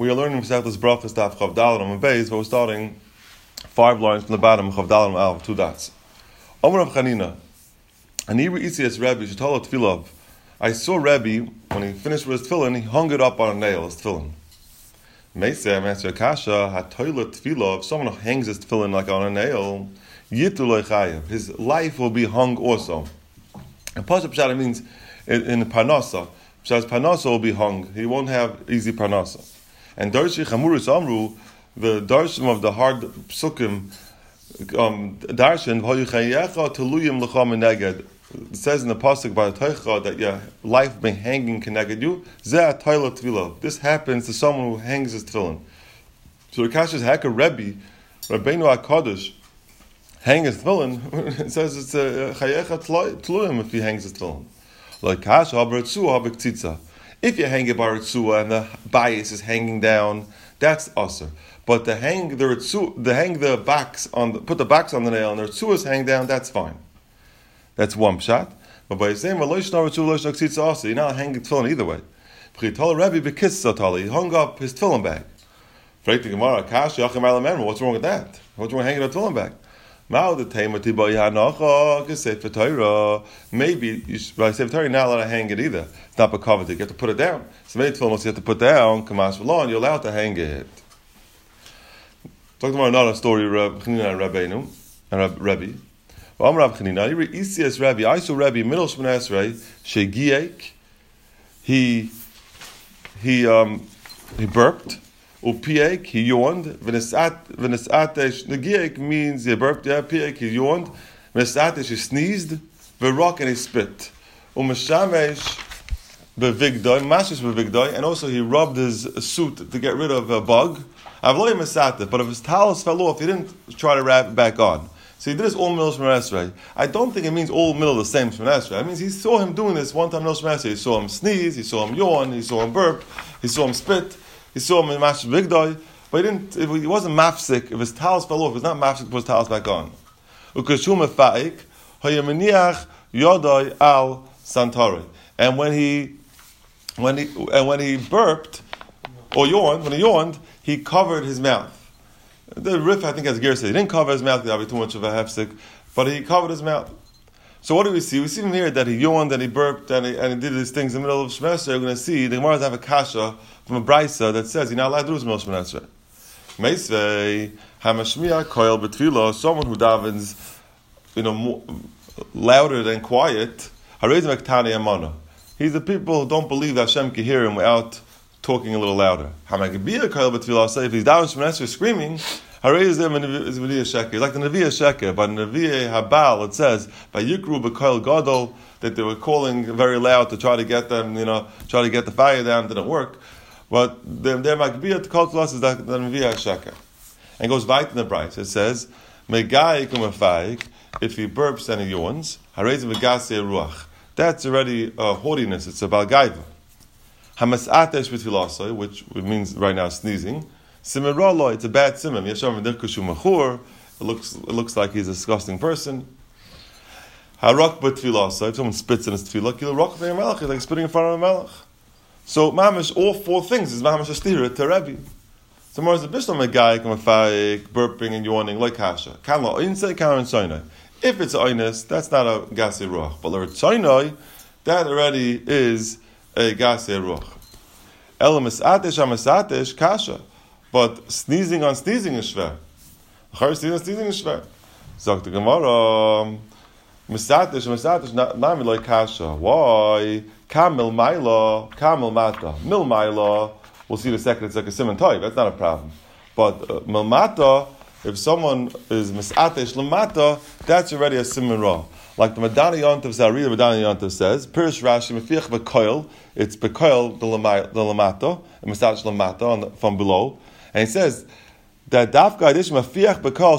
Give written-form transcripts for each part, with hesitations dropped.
We are learning Masechtas Brachos Daf Chav Daled Amud Beis, but we're starting 5 lines from the bottom of Chav Daled Amud Aleph, 2 dots. Omer Rav Chanina, Ani Re'itzias Rebbe Shetala Tefillah. I saw Rebbe when he finished with his tefillin, he hung it up on a nail, his tefillin. Meisei, I'm answering Kasha, HaToilet Tefillah. If someone hangs his tefillin like on a nail, Yitu Lo Chayav, his life will be hung also. And Pasuk Pshat means in Parnasa. Pshat's Parnasa will be hung. He won't have easy Parnasa. And Darshi Chamurus Amru, the Darshim of the hard Psukim, Darshan, V'hoyuchayecha Teluyim L'cha Meneged. It says in the pasuk by the Teicha that your life being hanging connected you. Zeh Toilet Tefillah. This happens to someone who hangs his tefillin. So the Kasha is Heka Rebbe, Rabbeinu HaKadosh, hang his tefillin. It says it's a Chayecha Teluyim if he hangs his tefillin. Like Kasha B'Ritzua B'Ktzitza. If you hang it by Ritzua and the bias is hanging down, that's usher. But to hang the box on put the box on the nail and the Ritzua is hang down, that's fine. That's one pshat. But by saying you're not hanging tefillin either way. He hung up his tefillin bag. What's wrong with that? What's wrong with hanging a tefillin bag? Maybe by Sefer Torah, you're not allowed to hang it either. It's not covered. You have to put it down. So many tefillin you have to put down. Kamash v'lon, you're allowed to hang it. Talking about another story, Chanina and Rabbeinu and Rebbe. I saw Rebbe middle Shemona Esrei shegiek. He burped. Upiek, he yawned. V'nesatesh negiek means he burped. Yeah, piek, he yawned. V'nesatesh, he sneezed. V'rock, and he spit. Umeshamesh bevigdoi, mashish bevigdoi, and also he rubbed his suit to get rid of a bug. Avloy mesateh, but if his towels fell off, he didn't try to wrap it back on. So he did this all middle Shemona Esrei. I don't think it means all middle the same Shemona Esrei. It means he saw him doing this one time middle Shemona Esrei. He saw him sneeze, he saw him yawn, he saw him burp, he saw him spit, he saw him in Mashish Bigdoi, but he wasn't mafsik. If his towels fell off, it was not mafsik to put his towels back on. Ukashum efa'ik, hayamaniach yodoi al santari. And when he burped, or yawned, he covered his mouth. The Rif, I think, as Ger said, he didn't cover his mouth, that would be too much of a hefsek, but he covered his mouth. So what do we see? We see from here that he yawned and he burped and he did these things in the middle of Shemona Esrei. We're going to see the Gemara have a kasha from a brisa that says you're not allowed to do this in the middle of Shemona Esrei. Meisvei hamashmiya koil betfila, someone who davens, more louder than quiet. Harei mektani amana. He's the people who don't believe that Hashem can hear him without talking a little louder. If he's down in Shemona Esrei screaming, is like the Nevi'ah Sheker. By Nevi'ah Habal, it says by Yikru B'Koil Gadol that they were calling very loud to try to get them, try to get the fire down. Didn't work. But their Magbiyah to call to us is like the Nevi'ah Sheker, and goes right in the bright. It says Megai Kumafayik. If he burps and he yawns, ruach. That's already haughtiness. It's a balgaiva. Hamasatesh b'tfilasoi, which means right now sneezing. Simiralo, it's a bad simim. Yasham v'dirkushu mechur. It looks like he's a disgusting person. Harak b'tfilasoi. If someone spits in his tefillah, he'll rock the melech. He's like spitting in front of a melech. So mamish, all 4 things is mamish astira to Rebbe. So more is a bishlam megayik, mafayik, burping and yawning like kasha. Kanla oinsei karen soinai. If it's oinus, that's not a gasei ruach. But l'er soinai, that already is a gasei ruach. Elam misatesh kasha. But sneezing on sneezing is shver. Sneezing on sneezing is shver. Zok the Gemara, misatesh nami like kasha. Why? Kamil mata. Mil maila. We'll see in a second. It's like a simon toy. That's not a problem. But mil mata, if someone is misatesh lamata, that's already a simon ra. Like the Madani Yontav Zari, the Madani Yontav says, Pirish Rashi mefiach bekoil. It's bekoil the lamata, and misatesh lamata from below. And he says that Dafka Adish Mafiach Bekal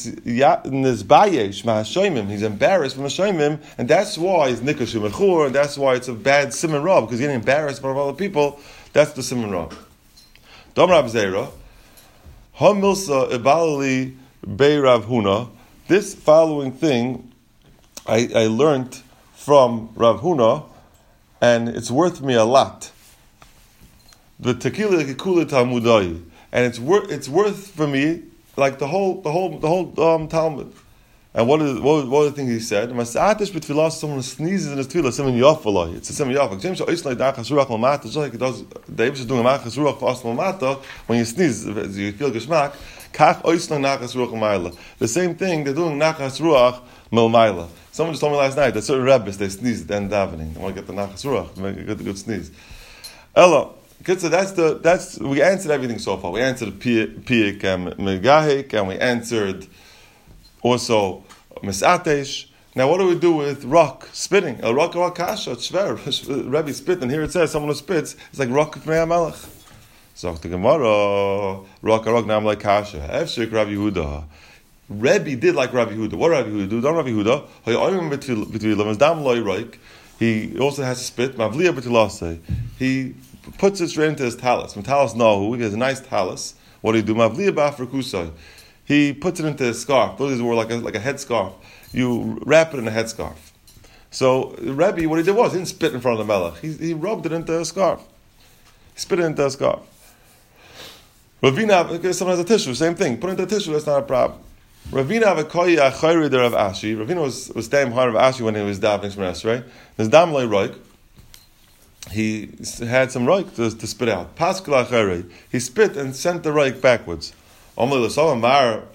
Nizbayesh Mahashoimim. He's embarrassed from Hashoimim, and that's why he's Nikashu Mechur, and that's why it's a bad Simon Ra, because he's getting embarrassed by other people. That's the Simon Ra. Dom Rav Zera, Hamilsa Ibalali Bei Rav Huna. This following thing I learned from Rav Huna, and it's worth me a lot. the tequila kikula talmudai, and it's worth for me like the whole Talmud. And what are the things he said? Masatish b'tfilah, someone sneezes in his tefillah, siman yafalai. It's a siman yafal. James oisnai dachas ruach l'mata. Just like it does, David is doing a machas ruach for asma l'mata. When you sneeze, you feel geschmack. Kach oisnai nachas ruach l'mayla. The same thing they're doing nachas ruach l'mayla. Someone just told me last night that certain rabbis they sneeze at the end of davening. They want to get the nachas ruach, make a good sneeze. Ella. So that's we answered everything so far. We answered Piyik and Megahik, and we answered also Misatesh. Now what do we do with rock spitting? A rock kasha, tzver. Rebbe spit, and here it says someone who spits, it's like rock Pnei HaMelech. So the Gemara, rock nam like kasha. Efshik Rabbi Yehuda. Rebbe did like Rabbi Yehuda. What Rabbi Yehuda do? Don't Rabbi Yehuda. He also has to spit. Mavliya b'tilase. He puts it straight into his talus. From talus nahu, he has a nice talus. What do you do? Mavliya b'afrakusai. He puts it into his scarf. Those were like a head scarf. You wrap it in a head scarf. So Rebbe, what he did was he didn't spit in front of the melech. He rubbed it into a scarf. He spit it into a scarf. Ravina, someone has a tissue, same thing. Put it into a tissue. That's not a problem. Ravina v'koyi achayri der Rav Ashi. Ravina was staying behind Rav Ashi when he was davening from Esrei. There's dam loy roik. He had some roik to spit out. Paskal achayri. He spit and sent the roik backwards. Doesn't Rav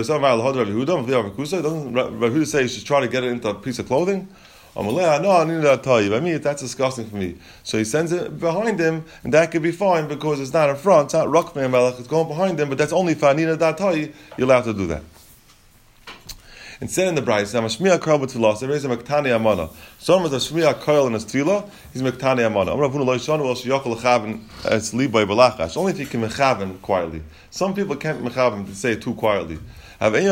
Yehuda say you should try to get it into a piece of clothing? No, I need to tell you. I mean, that's disgusting for me. So he sends it behind him, and that could be fine because it's not in front. It's not Rock Pnei HaMelech. It's going behind him, but that's only if I need to tell you. You're allowed to do that. Instead in the Brayz, Mashmiya Karl b'tfilah, there is a Mektani Amana. Someone has a Shmiya Karl in his tefillah, he's Mektani Amana. Only if you can mechaven quietly. Some people can't mechaven to say it too quietly. He can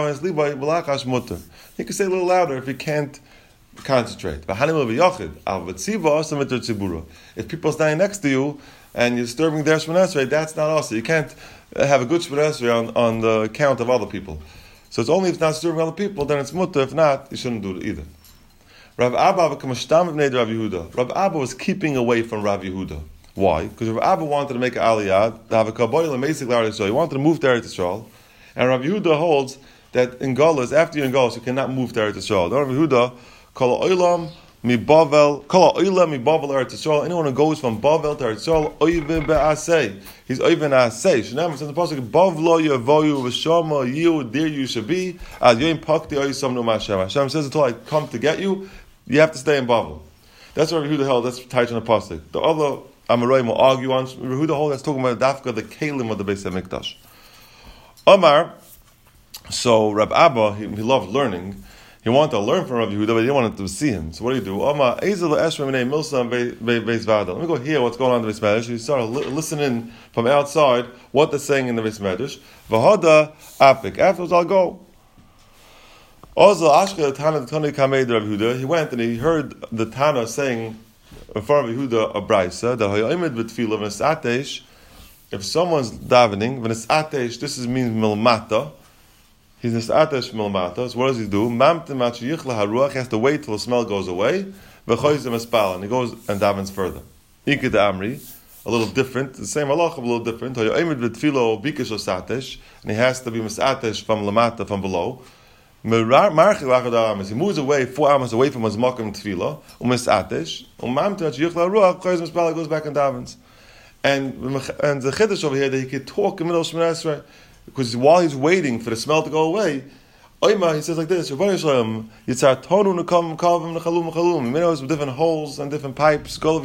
say a little louder if he can't concentrate. If people are standing next to you and you're disturbing their Shemon Esrei, that's not us. You can't have a good Shemon Esrei on the account of other people. So it's only if it's not disturbing other people, then it's mutter. If not, you shouldn't do it either. Rav Abba was keeping away from Rav Yehuda. Why? Because Rav Abba wanted to make an aliyah, to have a kabbalah and basic Eretz Yisrael. He wanted to move to Eretz Yisrael. And Rav Yehuda holds that in Galus, after you're in Galus, you cannot move to Eretz Yisrael. Rav Yehuda, kol ha'olam mi Bavel Eretz Yisrael. Anyone who goes from Bavel to Eretz Yisrael, oivin be'aseh. He's oivin aseh. Shnei says in the pasuk, Bavlo yavoyu v'shama yiu, there you should be. Ad yoim pakti oisam nu ma'ashem. Hashem says until I come to get you, you have to stay in Bavel. That's what Rav Yehuda held. That's tied in the pasuk. The other Amoraim will argue on Rav Yehuda hold. That's talking about dafka, the kelim of the Beis Hamikdash. Omar, so Rab Abba, he loved learning. He wanted to learn from Rav Yehuda, but he didn't want to see him. So what do you do? Omar, Ezel Esra Minei Milsa Beis Vada. Let me go hear what's going on in the Beis Medrash. He started listening from outside what they're saying in the Beis Medrash. Vahada Apik. Afterwards, I'll go. Also, Ashkel Tana Tani Kamei Rav Yehuda. He went and he heard the Tana saying in front of Yehuda a braysa that Hayoimid B'Tfilah V'Nesatesh. If someone's davening, V'Nesatesh, this means milmata. He's Nesatesh milmata. So what does he do? Mamtim Machiyichla Haruach. He has to wait till the smell goes away. V'Choyzem Espal, and he goes and davens further. Iked Amri, a little different. The same halacha, a little different. Hayoimid B'Tfilah Bikesh Osatesh, and he has to be Mesatesh from lamata, from below. He moves away 4 amas away from his makom tefillah, u'misatesh, u'mamtim Machiyichla Haruach. Choyzem Espal, goes back and davens. And the chiddush over here that he could talk in the middle of Shemon Esrei, because while he's waiting for the smell to go away, he says like this: with different holes and different pipes. You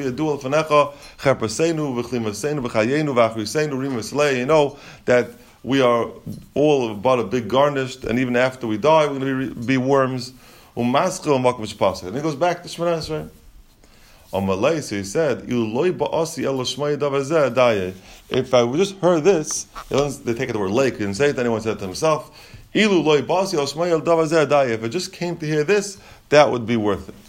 know that we are all about a big garnished, and even after we die, we're going to be worms. And he goes back to Shemon Esrei. On Malay, so he said, if I just heard this, they take it the word lake, he didn't say it, anyone said it to himself. If I just came to hear this, that would be worth it.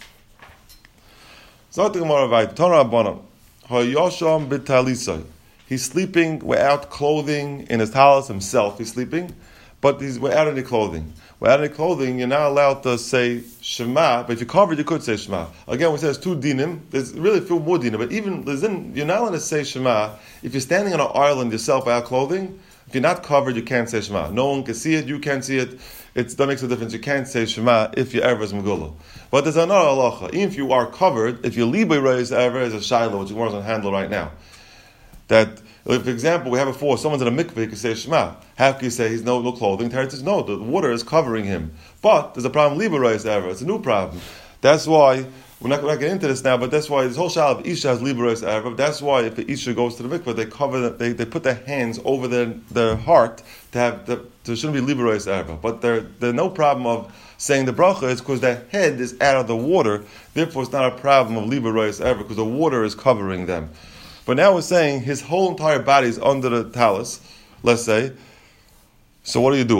He's sleeping without clothing in his talus himself, he's sleeping. but we're out of the clothing. We're out of the clothing, you're not allowed to say Shema, but if you're covered, you could say Shema. Again, we say there's two dinim, there's really a few more dinim, but even, you're not allowed to say Shema if you're standing on an island yourself without clothing. If you're not covered, you can't say Shema. No one can see it, you can't see it. That makes a difference. You can't say Shema if your Erev is Megillah. But there's another halacha. Even if you are covered, if your Libay Reis Erev is a Shiloh, which we're going to handle right now. That, for example, we have before, someone's in a mikveh, he can say Shema. How can you say he's no clothing? Teretz says, no, the water is covering him. But there's a problem, Libay Reis Erev. It's a new problem. That's why, we're not getting into this now, but that's why this whole Shiloh of Isha has Libay Reis Erev. That's why if the Isha goes to the mikveh, they put their hands over their heart to have there shouldn't be Libay Reis Erev. But there's no problem of saying the bracha is because their head is out of the water. Therefore, it's not a problem of Libay Reis Erev because the water is covering them. But now we're saying his whole entire body is under the talus, let's say. So what do you do?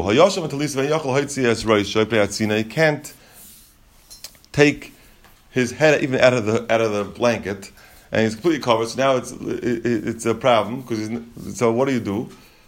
He can't take his head even out of the blanket, and he's completely covered. So now it's a problem because so what do you do?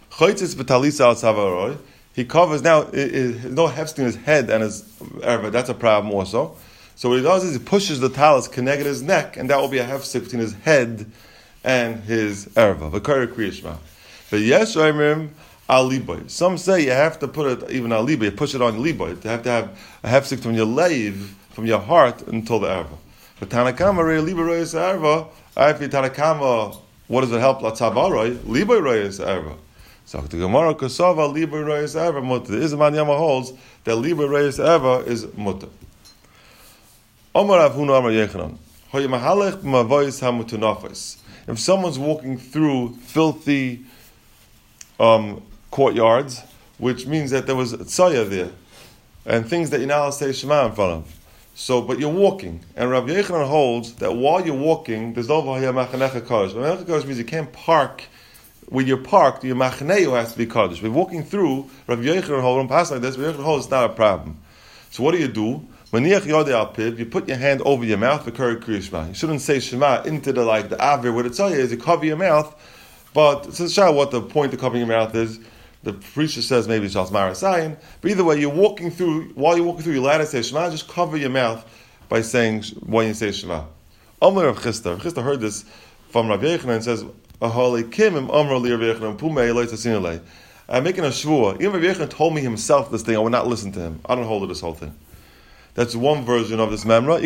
He covers now. No hefsting in his head and his erva. That's a problem also. So what he does is he pushes the talus connected his neck, and that will be a hefstik between his head and his erva. V'kari kriyishma. But yes, Oimrim al liboy. Some say you have to put it even al liboy. You push it on your liboy. You have to have a hefstik from your leiv, from your heart until the erva. But Tanakama rei liboy royes erva. If Tanakama, what does it help? Latzavaroi liboy royes erva. So the Gemara Kosova liboy royes erva mutter. The Izman Yama holds that liboy royes erva is mutter. Omar Rav Huna Amar Yechanan. Hoyemahalech mavois hamutunafos. If someone's walking through filthy courtyards, which means that there was a tzaya there, and things that you're not allowed to say Shema in front of. So, but you're walking, and Rav Yechanan holds that while you're walking, there's no v'haya machanecha kodesh. Machanecha kodesh means you can't park. When you're parked, your machaneu has to be kodesh. We're walking through, Rav Yechanan holds, when pass like this, Rav Yechanan holds it's not a problem. So what do? You put your hand over your mouth for Kari Kriya Shema. You shouldn't say Shema into the avir. What it tells you is you cover your mouth, but it's a shah what the point of covering your mouth is. The preacher says maybe it's Marasayan, but either way, while you're walking through, you're allowed to say Shema, just cover your mouth by saying when you say Shema. Amr of Chisda. Chisda heard this from Rav Yechanan and says, I'm making a shvua. Even Rav Yechanan told me himself this thing, I would not listen to him. I don't hold to this whole thing. That's one version of this memra.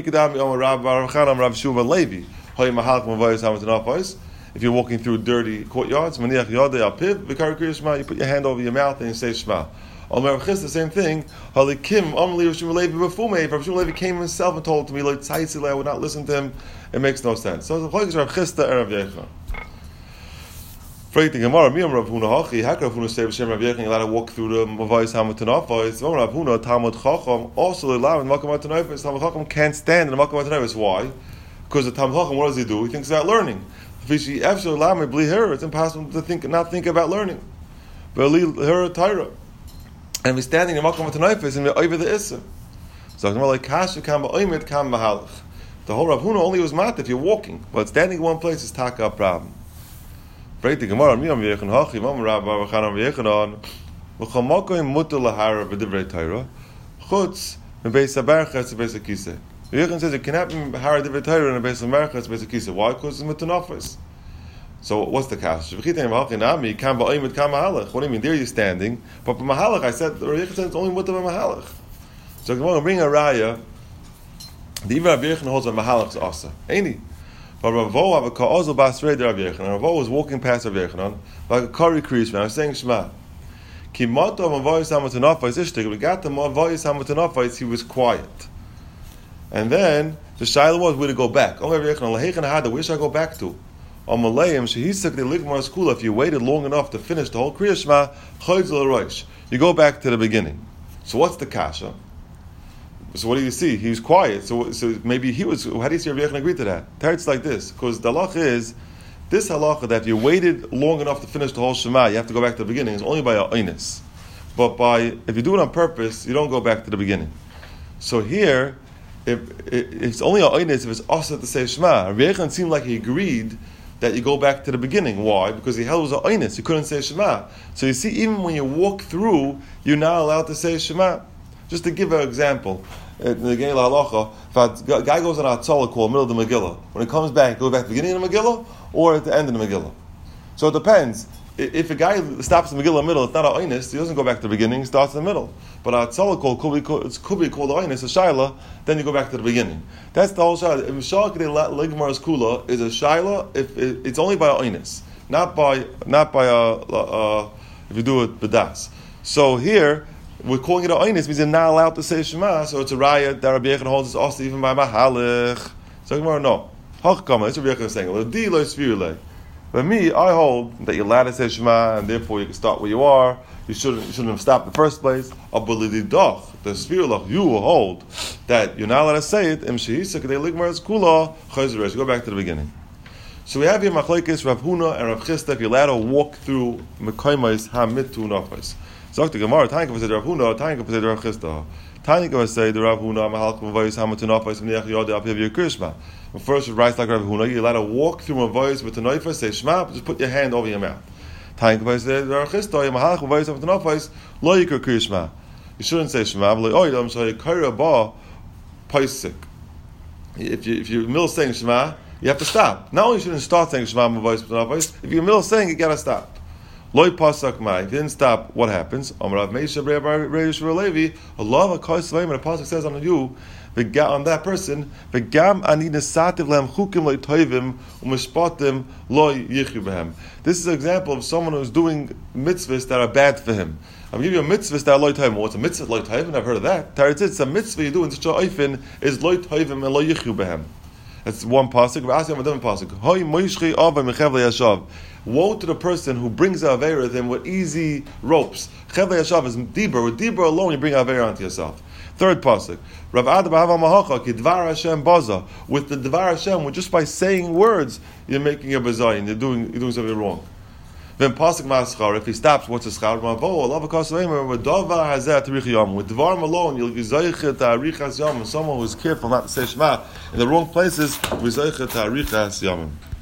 If you're walking through dirty courtyards, you put your hand over your mouth and you say Shema. The same thing. If Rav Levi came himself and told to me, I would not listen to him, it makes no sense. So the is Rav Chisda and Rav Yechanan. Fragt die Gemara, mir Rav Huna hachi, how Rav Huna say b'shem Rav Yechanan, you're allowed to walk through the Mavayis Hamatanafos. Rav Huna, Talmud Chacham, also allowed in the Makam HaTanafos. Talmud Chacham can't stand in the Makam HaTanafos. Why? Because the Talmud Chacham, what does he do? He thinks about learning. It's impossible to not think about learning. And if he's standing in the Makam HaTanafos, and we're over the Issa. So the like Kasha kam ba'oimet kam b'halach. The whole Rav Huna only was mat if you're walking, but standing in one place is taka a problem. Break the Gemara. Mi am Yechanan hachi, mam Rav Chanan Yechanan. L'chamakoim mutar lahara b'divrei Torah. Chutz mebeis haberachas beis hakisei. Yechanan says you cannot be hara divrei Torah in a beis haberachas beis hakisei. Why? Because it's mutanafos. So what's the kash? What do you mean? There you're standing, but for mahalach I said Yechanan said it's only mutar mahalach. So I'm going to bring a raya. The even Rav Yechanan holds a mahalach is asa. Ain't he? But Ravo have a ka'ozel basrei de Rav Yechanan. Ravo was walking past Rav Yechanan like a kari kriyish man. I was saying Shema. Ki mato mavayis hamatanafais ishtik. We got the mavayis hamatanafais. He was quiet, and then the shaila was where to go back. Oh Rav Yechanan lahechan hada. Where should I go back to? Amalayim shehisek de ligmar school. If you waited long enough to finish the whole kriyish ma chayzel roish, you go back to the beginning. So what's the kasha? So what do you see? He was quiet. So maybe he was. How do you see Rav Yechanan agree to that? It's like this, because the halacha is this halacha that if you waited long enough to finish the whole Shema, you have to go back to the beginning. It's only by a oinus, but if you do it on purpose, you don't go back to the beginning. So here, if it's only a oinus if it's also to say Shema. Rav Yechanan seemed like he agreed that you go back to the beginning. Why? Because he held it was an oinus. You couldn't say Shema. So you see, even when you walk through, you're not allowed to say Shema. Just to give an example, in the Gei Halacha, if a guy goes on a Hatzalah call, middle of the Megillah, when he comes back, go back to the beginning of the Megillah or at the end of the Megillah. So it depends. If a guy stops the Megillah in the middle, it's not an oinus, he doesn't go back to the beginning, he starts in the middle. But a Hatzalah call could be called an oinus, a shaila, then you go back to the beginning. That's the whole shaila. If Shal Kedei Ligmar's Kula is a shaila, if it's only by an oinus, not by if you do it b'das. So here, we're calling it an oinus, means you're not allowed to say Shema, so it's a raya that Rabbi Yechon holds it's also even by mahalich. So Gemara, no. Hachkama, that's what Rabbi Yechon is saying. L'di lo svirulei. But me, I hold that you're allowed to say Shema, and therefore you can start where you are. You shouldn't have stopped in the first place. Abalididach, the svirulach, you will hold that you're not allowed to say it. Im shehisa kedei ligmar's kula chayzeresh. Go back to the beginning. So we have here machlekes Rav Huna and Rav Chisda. If you're allowed to walk through mekaymes hamitu nafos. Zok the Gemara, Tanika said Rav Huna, Tanika said Rav Chisda. Tanika said the Rav Huna mahalch mavayis hamitu nafos mniach yodei apiv yirkrishma. First, it writes like Rav Huna, you're allowed to walk through a voice with the noifa, say Shema, but just put your hand over your mouth. Tanika said Rav Chisda, mahalch mavayis hamitu nafos lo yikr krishma. You shouldn't say Shema, but like, I'm sorry, kaira ba paisik. If you're in the middle of saying Shema, you have to stop. Not only you shouldn't start saying Shema mavayis hamitu nafos, if you're in the middle of saying, you gotta stop. Loi pasak mai. If you didn't stop, what happens? Amrav Meisha Reish Levi. Allah HaKos Leim, and the pasuk says on you, on that person, V'gam ani nesativ lehem chukim lo toivim u'mishpatim lo yichyu behem. This is an example of someone who's doing mitzvahs that are bad for him. I'm giving you a mitzvah that are lo toivim. What's a mitzvah lo toivim? I've heard of that. It's a mitzvah you do in such a oifin is lo toivim and lo yichyu behem. That's one pasuk. We're asking a different pasuk. Hoi moishchi ava mechev leyashav. Woe to the person who brings Avera with him with easy ropes. Chev leyashav is dibur. With dibur alone, you bring Avera onto yourself. Third pasuk. Rav Ada b'hava mahacha ki dvar Hashem baza. With the dvar Hashem, just by saying words, you're making a bazayin. You're doing something wrong. Then pasuk maschar. If he stops, what's a schar? Mavo Allah v'kas leimer with davar hazeh terich yom. With dvar alone, you'll be zayichet arichas yom. Someone who's careful not to say Shema in the wrong places, we zayichet arichas yom.